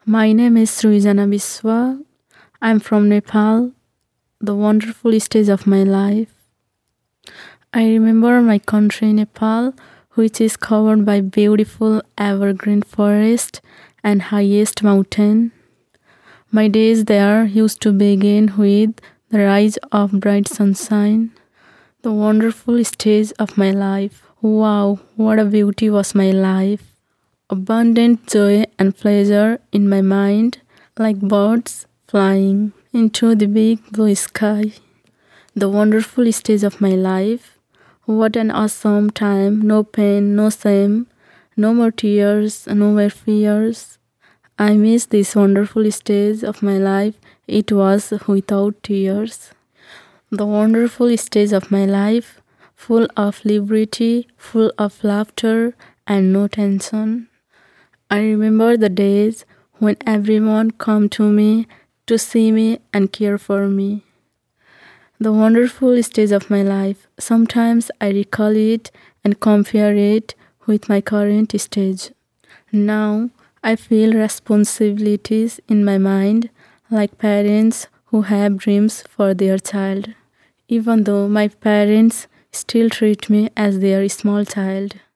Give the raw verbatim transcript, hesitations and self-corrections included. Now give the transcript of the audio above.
My name is Sruijana Biswa. I'm from Nepal, the wonderful stage of my life. I remember my country, Nepal, which is covered by beautiful evergreen forest and highest mountain. My days there used to begin with the rise of bright sunshine, the wonderful stage of my life. Wow, what a beauty was my life. Abundant joy and pleasure in my mind, like birds flying into the big blue sky. The wonderful stage of my life. What an awesome time. No pain, no shame, no more tears, no more fears. I miss this wonderful stage of my life. It was without tears. The wonderful stage of my life, full of liberty, full of laughter, and no tension. I remember the days when everyone came to me to see me and care for me. The wonderful stage of my life. Sometimes I recall it and compare it with my current stage. Now I feel responsibilities in my mind, like parents who have dreams for their child, even though my parents still treat me as their small child.